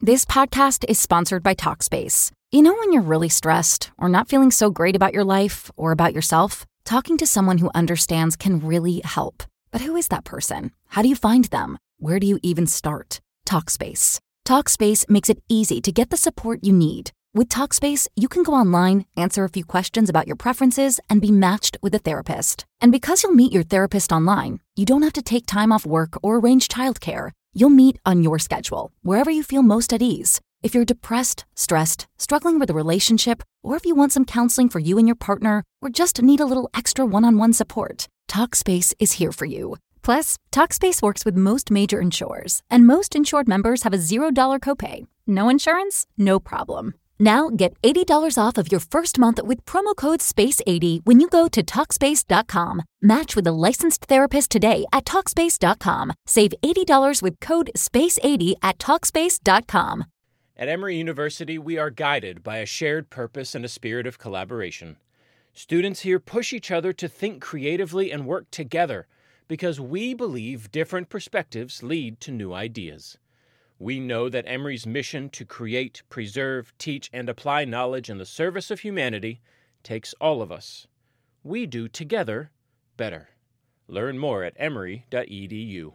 This podcast is sponsored by Talkspace. You know when you're really stressed or not feeling so great about your life or about yourself? Talking to someone who understands can really help. But who is that person? How do you find them? Where do you even start? Talkspace. Talkspace makes it easy to get the support you need. With Talkspace, you can go online, answer a few questions about your preferences, and be matched with a therapist. And because you'll meet your therapist online, you don't have to take time off work or arrange childcare. You'll meet on your schedule, wherever you feel most at ease. If you're depressed, stressed, struggling with a relationship, or if you want some counseling for you and your partner, or just need a little extra one-on-one support, Talkspace is here for you. Plus, Talkspace works with most major insurers, and most insured members have a $0 copay. No insurance? No problem. Now get $80 off of your first month with promo code SPACE80 when you go to Talkspace.com. Match with a licensed therapist today at Talkspace.com. Save $80 with code SPACE80 at Talkspace.com. At Emory University, we are guided by a shared purpose and a spirit of collaboration. Students here push each other to think creatively and work together because we believe different perspectives lead to new ideas. We know that Emory's mission to create, preserve, teach, and apply knowledge in the service of humanity takes all of us. We do together better. Learn more at emory.edu.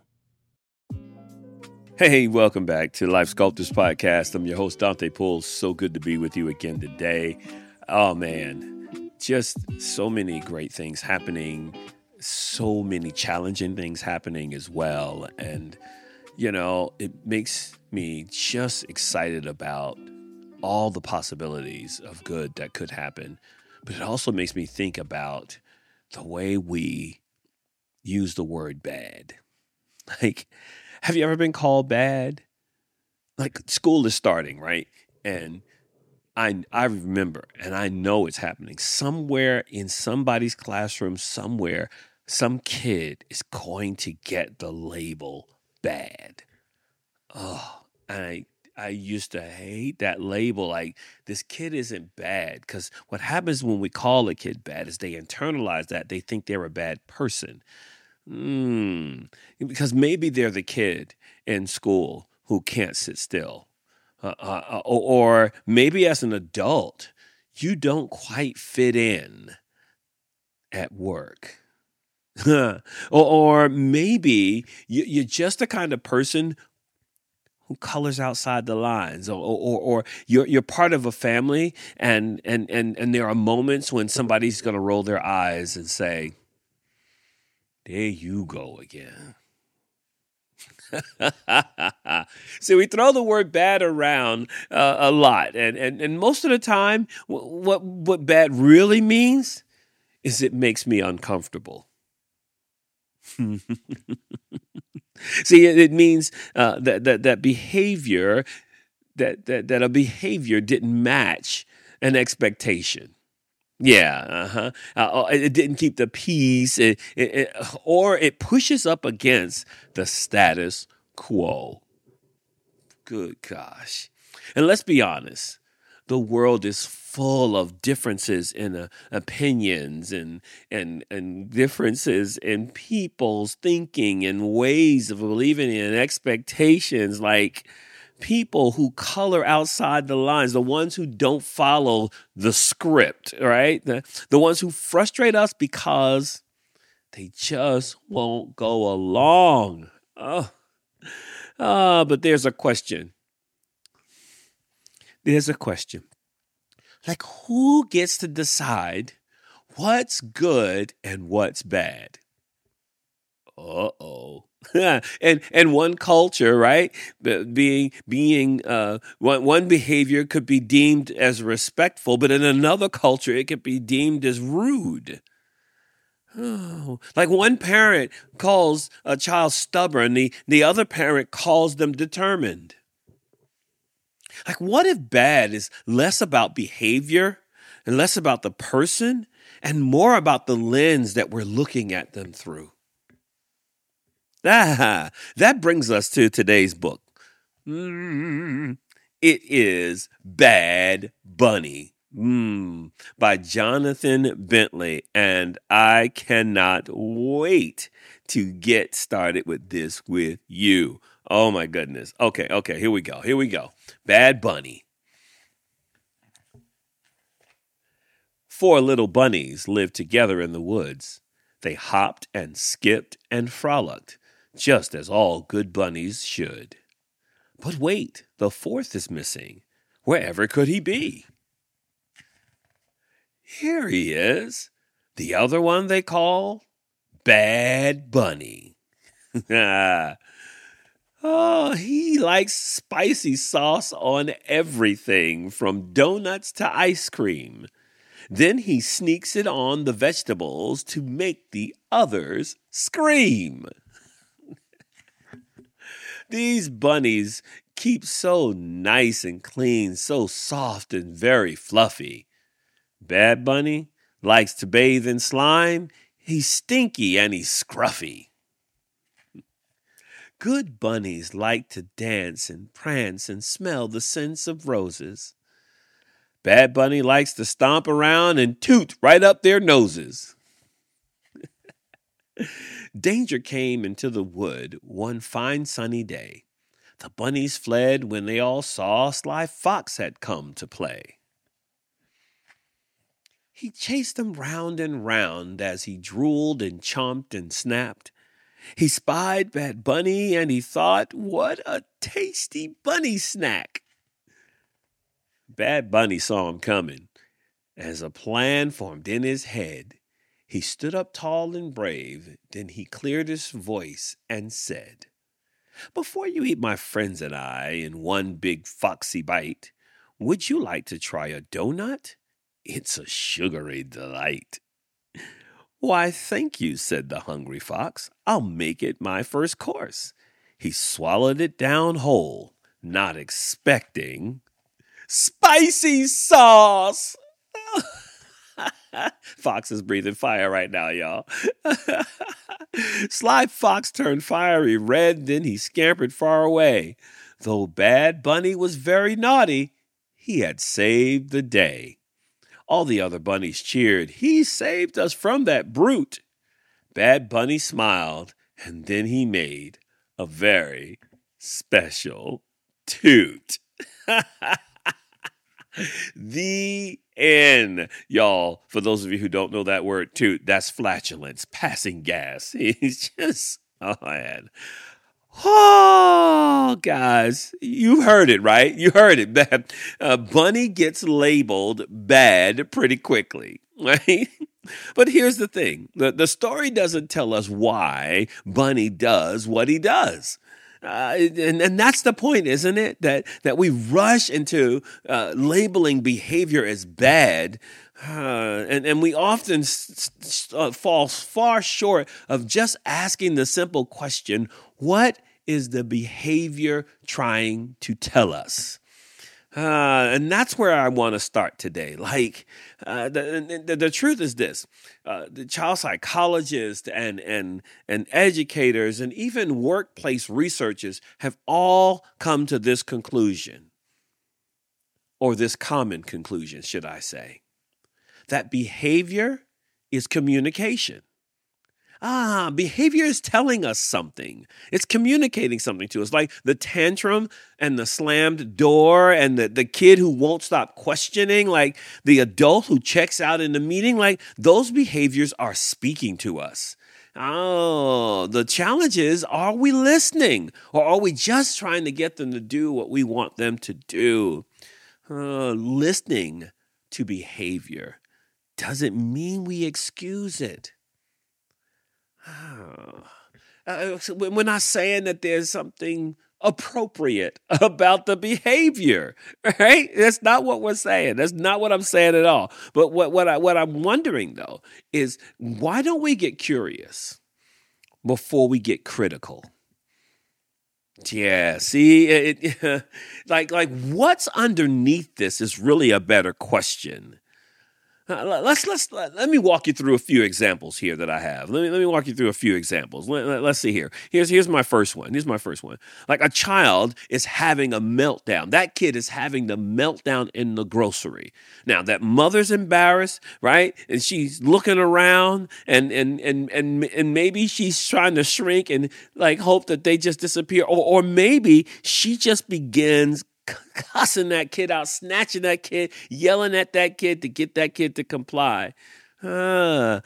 Hey, welcome back to Life Sculptors Podcast. I'm your host, Dante Poole. So good to be with you again today. Oh, man, just so many great things happening, so many challenging things happening as well. And you know, it makes me just excited about all the possibilities of good that could happen. But it also makes me think about the way we use the word bad. Like, have you ever been called bad? Like, school is starting, right? And I remember, and I know it's happening. Somewhere in somebody's classroom, somewhere, some kid is going to get the label bad. Oh, and I used to hate that label. Like, this kid isn't bad. Because what happens when we call a kid bad is they internalize that. They think they're a bad person. Because maybe they're the kid in school who can't sit still. Or maybe as an adult, you don't quite fit in at work. Or maybe you're just the kind of person who colors outside the lines, or you're part of a family, and there are moments when somebody's going to roll their eyes and say, "There you go again." See, we throw the word bad around a lot, and most of the time, what bad really means is it makes me uncomfortable. See, it means that behavior, that a behavior didn't match an expectation. Yeah, it didn't keep the peace, or it pushes up against the status quo. Good gosh. And let's be honest. The world is full of differences in opinions and differences in people's thinking and ways of believing and expectations, like people who color outside the lines, the ones who don't follow the script, right? The ones who frustrate us because they just won't go along. But there's a question. There's a question. Like, who gets to decide what's good and what's bad? Uh-oh. And one culture, right? Being one behavior could be deemed as respectful, but in another culture, it could be deemed as rude. Oh, like one parent calls a child stubborn, the other parent calls them determined. Like, what if bad is less about behavior and less about the person and more about the lens that we're looking at them through? That brings us to today's book. It is Bad Bunny by Jonathan Bentley. And I cannot wait to get started with this with you. Oh, my goodness. Okay, here we go. Bad Bunny. 4 little bunnies lived together in the woods. They hopped and skipped and frolicked, just as all good bunnies should. But wait, the 4th is missing. Wherever could he be? Here he is, the other one they call Bad Bunny. Oh, he likes spicy sauce on everything, from donuts to ice cream. Then he sneaks it on the vegetables to make the others scream. These bunnies keep so nice and clean, so soft and very fluffy. Bad Bunny likes to bathe in slime. He's stinky and he's scruffy. Good bunnies like to dance and prance and smell the scents of roses. Bad Bunny likes to stomp around and toot right up their noses. Danger came into the wood one fine sunny day. The bunnies fled when they all saw Sly Fox had come to play. He chased them round and round as he drooled and chomped and snapped. He spied Bad Bunny and he thought, what a tasty bunny snack. Bad Bunny saw him coming. As a plan formed in his head, he stood up tall and brave. Then he cleared his voice and said, before you eat my friends and I in one big foxy bite, would you like to try a donut? It's a sugary delight. Why, thank you, said the hungry fox. I'll make it my first course. He swallowed it down whole, not expecting spicy sauce. Fox is breathing fire right now, y'all. Sly Fox turned fiery red, then he scampered far away. Though Bad Bunny was very naughty, he had saved the day. All the other bunnies cheered. He saved us from that brute. Bad Bunny smiled, and then he made a very special toot. The end. Y'all, for those of you who don't know that word toot, that's flatulence, passing gas. He's just, oh man. Oh, guys, you heard it, right? You heard it. That Bunny gets labeled bad pretty quickly, right? But here's the thing. The story doesn't tell us why Bunny does what he does. And that's the point, isn't it? That we rush into labeling behavior as bad, and we often fall far short of just asking the simple question, what is the behavior trying to tell us? And that's where I want to start today. Like, the truth is this. The child psychologists and educators and even workplace researchers have all come to this conclusion, or this common conclusion, should I say, that behavior is communication. Behavior is telling us something. It's communicating something to us, like the tantrum and the slammed door and the kid who won't stop questioning, like the adult who checks out in the meeting, like those behaviors are speaking to us. Oh, the challenge is, are we listening, or are we just trying to get them to do what we want them to do? Listening to behavior doesn't mean we excuse it. We're not saying that there's something appropriate about the behavior, right? That's not what we're saying. That's not what I'm saying at all. But what I'm wondering, though, is why don't we get curious before we get critical? Yeah, see, like what's underneath this is really a better question. Let me walk you through a few examples here that I have. Let me walk you through a few examples. Let's see here. Here's my first one. Like a child is having a meltdown. That kid is having the meltdown in the grocery. Now that mother's embarrassed, right? And she's looking around and maybe she's trying to shrink and like hope that they just disappear. Or maybe she just begins cussing that kid out, snatching that kid, yelling at that kid to get that kid to comply. But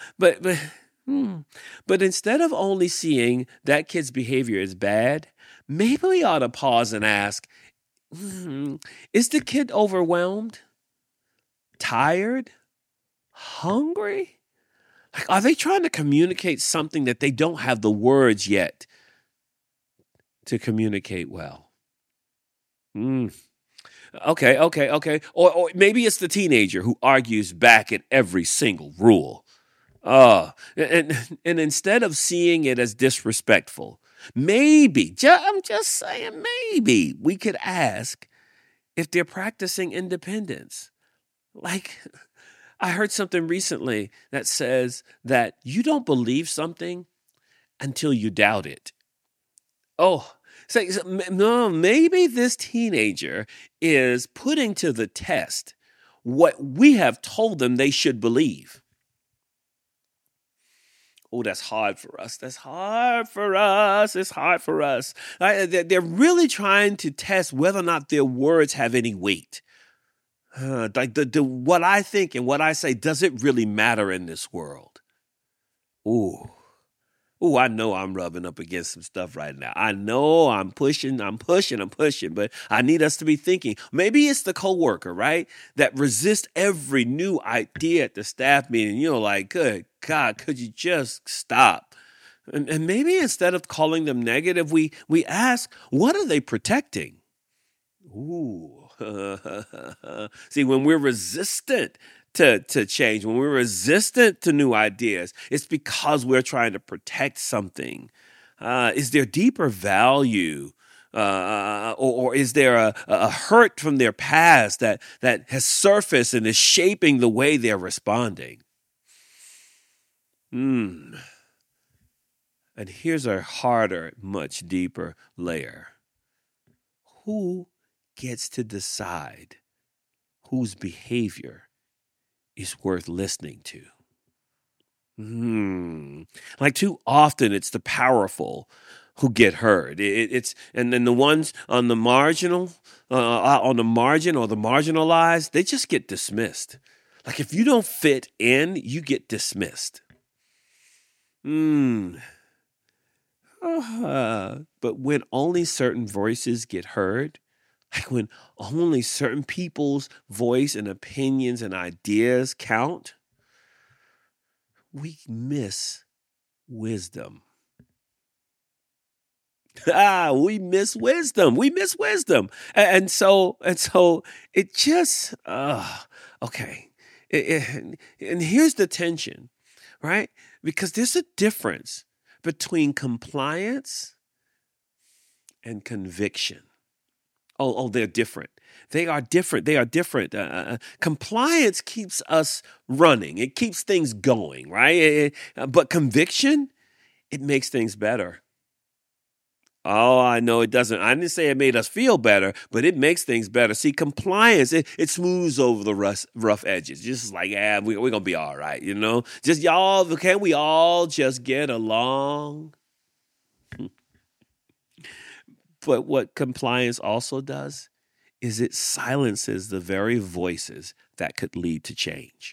instead of only seeing that kid's behavior as bad, maybe we ought to pause and ask, is the kid overwhelmed? Tired? Hungry? Like, are they trying to communicate something that they don't have the words yet to communicate well? Okay. Or maybe it's the teenager who argues back at every single rule. And instead of seeing it as disrespectful, maybe, I'm just saying, maybe we could ask if they're practicing independence. Like, I heard something recently that says that you don't believe something until you doubt it. No, maybe this teenager is putting to the test what we have told them they should believe. Oh, that's hard for us. It's hard for us. They're really trying to test whether or not their words have any weight. Like what I think and what I say, does it really matter in this world? Ooh, I know I'm rubbing up against some stuff right now. I know I'm pushing, but I need us to be thinking. Maybe it's the coworker, right, that resists every new idea at the staff meeting. You know, like, good God, could you just stop? And maybe instead of calling them negative, we ask, what are they protecting? Ooh. See, when we're resistant to change, when we're resistant to new ideas, it's because we're trying to protect something. Is there deeper value? Or is there a hurt from their past that has surfaced and is shaping the way they're responding? And here's a harder, much deeper layer. Who gets to decide whose behavior is worth listening to? Like too often it's the powerful who get heard. And then the ones on the margin or the marginalized, they just get dismissed. Like if you don't fit in, you get dismissed. But when only certain voices get heard, like when only certain people's voice and opinions and ideas count, we miss wisdom. We miss wisdom. And so it just, okay. And here's the tension, right? Because there's a difference between compliance and conviction. They're different. They are different. Compliance keeps us running. It keeps things going, right? But conviction, it makes things better. I know it doesn't. I didn't say it made us feel better, but it makes things better. See, compliance, it smooths over the rough edges. Just like, we're going to be all right, you know? Just can't we all just get along? But what compliance also does is it silences the very voices that could lead to change.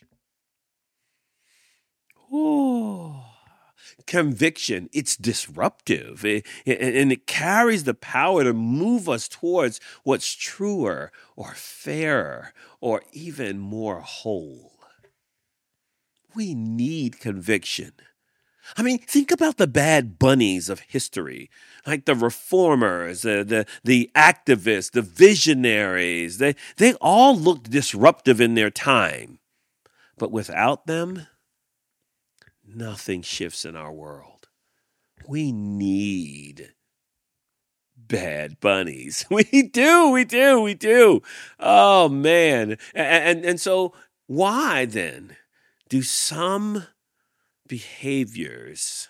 Conviction, it's disruptive, and it carries the power to move us towards what's truer or fairer or even more whole. We need conviction. I mean, think about the bad bunnies of history, like the reformers, the activists, the visionaries. They all looked disruptive in their time. But without them, nothing shifts in our world. We need bad bunnies. We do. Oh, man. And so Why then do some behaviors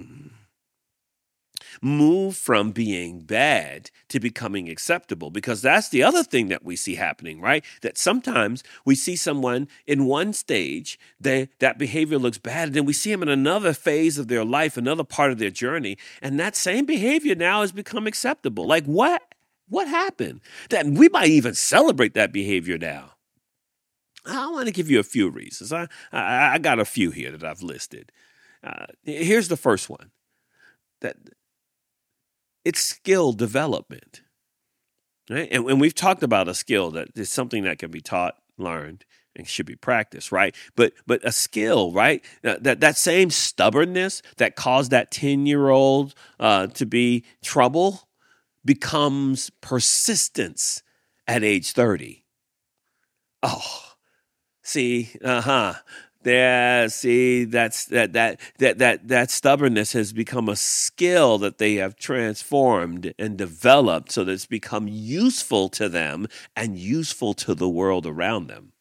move from being bad to becoming acceptable? Because that's the other thing that we see happening, right? That sometimes we see someone in one stage, that behavior looks bad, and then we see them in another phase of their life, another part of their journey, and that same behavior now has become acceptable. Like what? What happened? That we might even celebrate that behavior now. I want to give you a few reasons. I got a few here that I've listed. Here's the first one. That it's skill development, right? And we've talked about a skill that is something that can be taught, learned, and should be practiced, right? But a skill, right? That same stubbornness that caused that 10-year-old to be trouble becomes persistence at age 30. Oh. See, there. See, that stubbornness has become a skill that they have transformed and developed, so that it's become useful to them and useful to the world around them.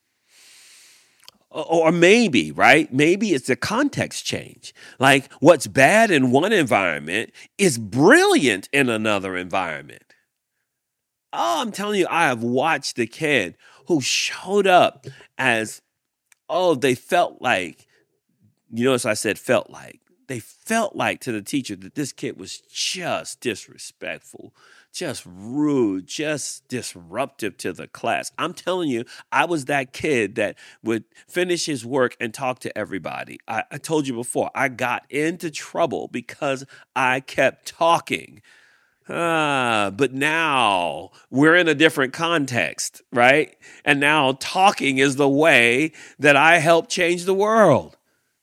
Or maybe, right? Maybe it's a context change. Like what's bad in one environment is brilliant in another environment. Oh, I'm telling you, I have watched the kid who showed up as, they felt like, you notice I said felt like. They felt like to the teacher that this kid was just disrespectful, just rude, just disruptive to the class. I'm telling you, I was that kid that would finish his work and talk to everybody. I told you before, I got into trouble because I kept talking. But now we're in a different context, right? And now talking is the way that I help change the world.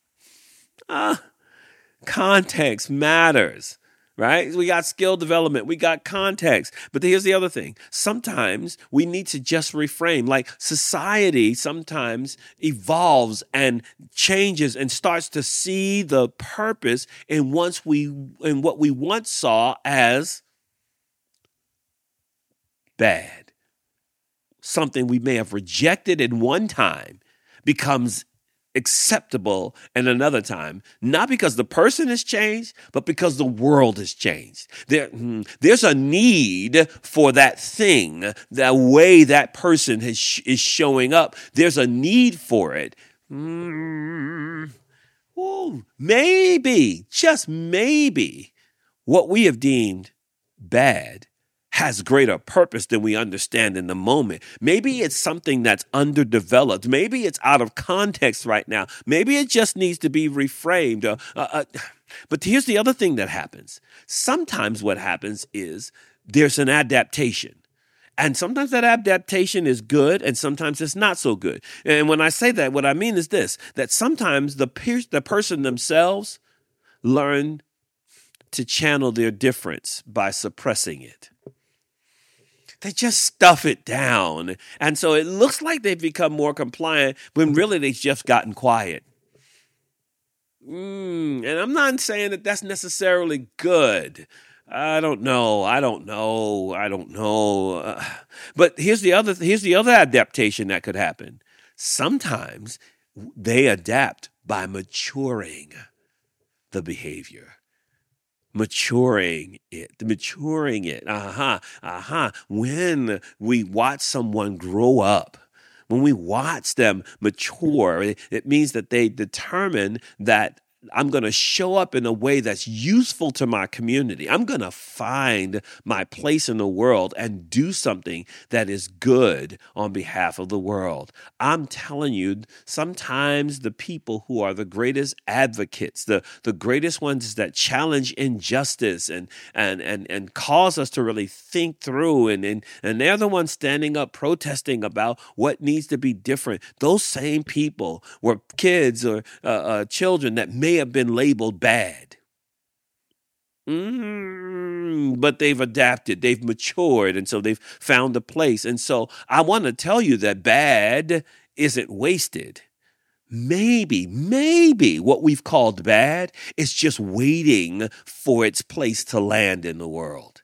Context matters, right? We got skill development, we got context. But here's the other thing. Sometimes we need to just reframe. Like society sometimes evolves and changes and starts to see the purpose in what we once saw as bad. Something we may have rejected in one time becomes acceptable in another time, not because the person has changed, but because the world has changed. There's a need for that thing, the way that person is showing up. There's a need for it. Maybe, just maybe, what we have deemed bad has greater purpose than we understand in the moment. Maybe it's something that's underdeveloped. Maybe it's out of context right now. Maybe it just needs to be reframed. But here's the other thing that happens. Sometimes what happens is there's an adaptation. And sometimes that adaptation is good and sometimes it's not so good. And when I say that, what I mean is this, that sometimes the person themselves learn to channel their difference by suppressing it. They just stuff it down. And so it looks like they've become more compliant when really they've just gotten quiet. And I'm not saying that that's necessarily good. I don't know. But here's the other adaptation that could happen. Sometimes they adapt by maturing the behavior. Maturing it. When we watch someone grow up, when we watch them mature, it means that they determine that I'm going to show up in a way that's useful to my community. I'm going to find my place in the world and do something that is good on behalf of the world. I'm telling you, sometimes the people who are the greatest advocates, the greatest ones that challenge injustice and cause us to really think through, and they're the ones standing up protesting about what needs to be different. Those same people were kids or children that may have been labeled bad. But they've adapted, they've matured, and so they've found a place. And so I want to tell you that bad isn't wasted. Maybe what we've called bad is just waiting for its place to land in the world.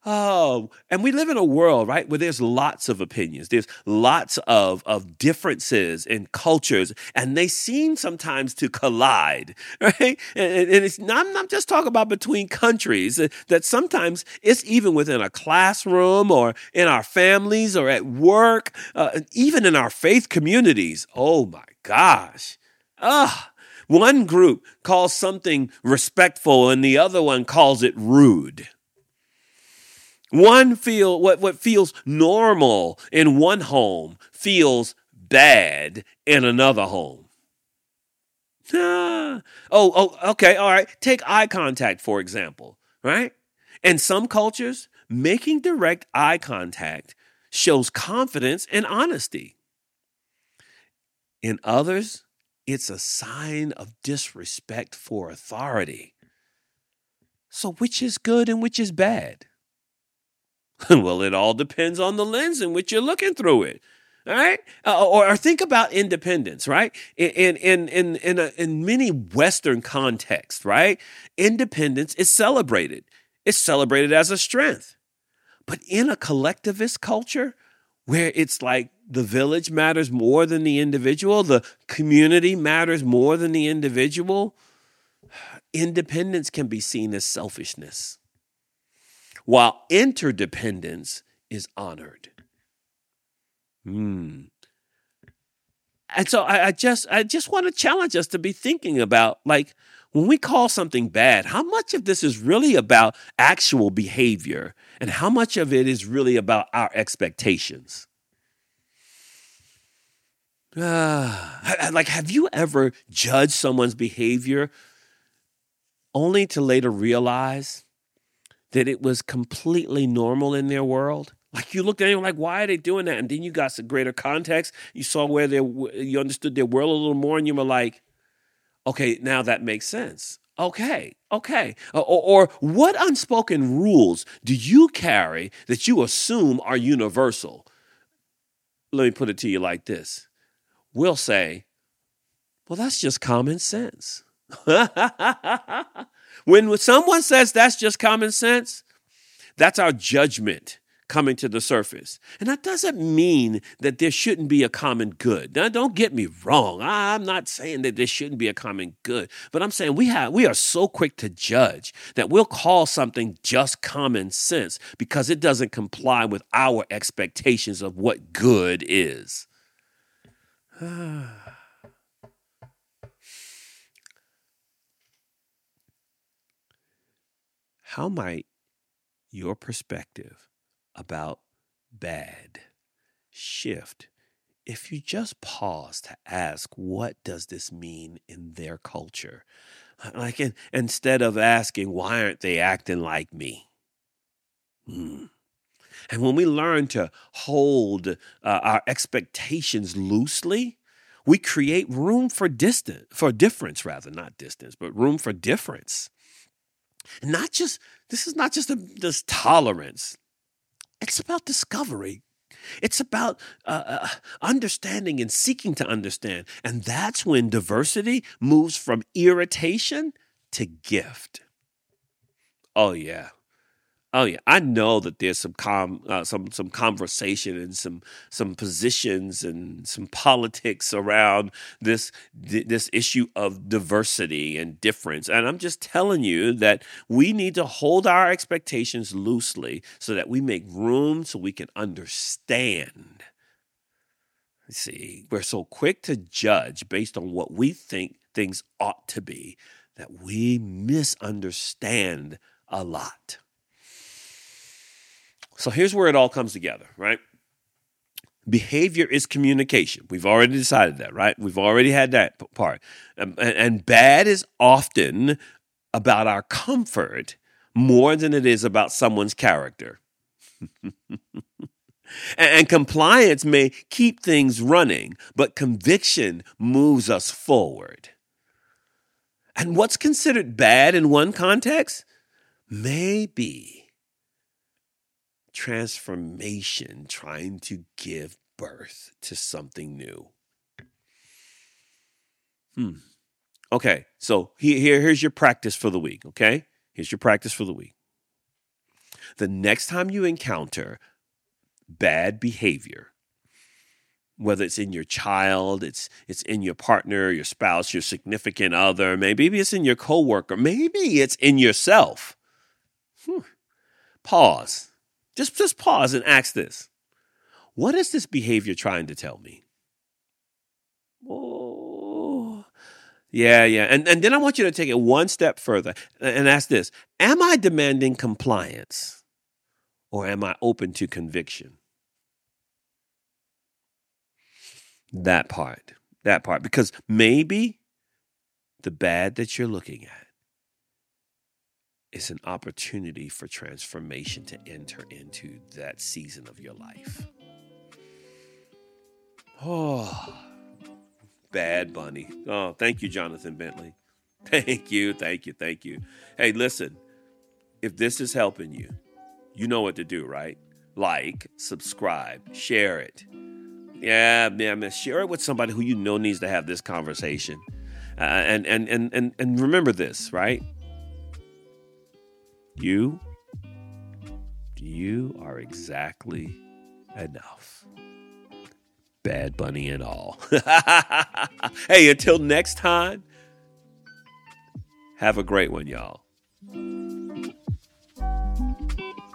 Oh, and we live in a world, right, where there's lots of opinions. There's lots of differences in cultures, and they seem sometimes to collide, right? And it's not, I'm not just talking about between countries, that sometimes it's even within a classroom or in our families or at work, even in our faith communities. Oh, my gosh. One group calls something respectful and the other one calls it rude. What feels normal in one home feels bad in another home. Okay, all right. Take eye contact, for example, right? In some cultures, making direct eye contact shows confidence and honesty. In others, it's a sign of disrespect for authority. So which is good and which is bad? Well, it all depends on the lens in which you're looking through it. All right. Or think about independence, right? In many Western contexts, right? Independence is celebrated. It's celebrated as a strength. But in a collectivist culture where it's like the village matters more than the individual, the community matters more than the individual, independence can be seen as selfishness, while interdependence is honored. And so I just want to challenge us to be thinking about, like, when we call something bad, how much of this is really about actual behavior and how much of it is really about our expectations? Like, have you ever judged someone's behavior only to later realize that it was completely normal in their world? Like, you looked at it like, why are they doing that? And then you got some greater context. You saw where you understood their world a little more, and you were like, okay, now that makes sense. Okay. Or what unspoken rules do you carry that you assume are universal? Let me put it to you like this. We'll say, well, that's just common sense. When someone says that's just common sense, that's our judgment coming to the surface. And that doesn't mean that there shouldn't be a common good. Now, don't get me wrong. I'm not saying that there shouldn't be a common good, but I'm saying we are so quick to judge that we'll call something just common sense because it doesn't comply with our expectations of what good is. How might your perspective about bad shift if you just pause to ask, what does this mean in their culture? Like, instead of asking, why aren't they acting like me? And when we learn to hold our expectations loosely, we create room for difference, not distance, but room for difference. And this is not just this tolerance. It's about discovery. It's about understanding and seeking to understand. And that's when diversity moves from irritation to gift. Oh, yeah. I know that there's some conversation and some positions and some politics around this issue of diversity and difference. And I'm just telling you that we need to hold our expectations loosely so that we make room so we can understand. See, we're so quick to judge based on what we think things ought to be that we misunderstand a lot. So here's where it all comes together, right? Behavior is communication. We've already decided that, right? We've already had that part. And bad is often about our comfort more than it is about someone's character. And compliance may keep things running, but conviction moves us forward. And what's considered bad in one context may be transformation trying to give birth to something new. Okay, so here's your practice for the week, okay? Here's your practice for the week. The next time you encounter bad behavior, whether it's in your child, it's in your partner, your spouse, your significant other, maybe it's in your coworker, maybe it's in yourself. Pause. Just pause and ask this. What is this behavior trying to tell me? Oh, yeah. And then I want you to take it one step further and ask this. Am I demanding compliance or am I open to conviction? That part, because maybe the bad that you're looking at is an opportunity for transformation to enter into that season of your life. Oh, Bad Bunny. Oh, thank you, Jonathan Bentley. Thank you. Hey, listen, if this is helping you, you know what to do, right? Like, subscribe, share it. Yeah, share it with somebody who you know needs to have this conversation. And remember this, right? You are exactly enough. Bad Bunny and all. Hey, until next time, have a great one, y'all.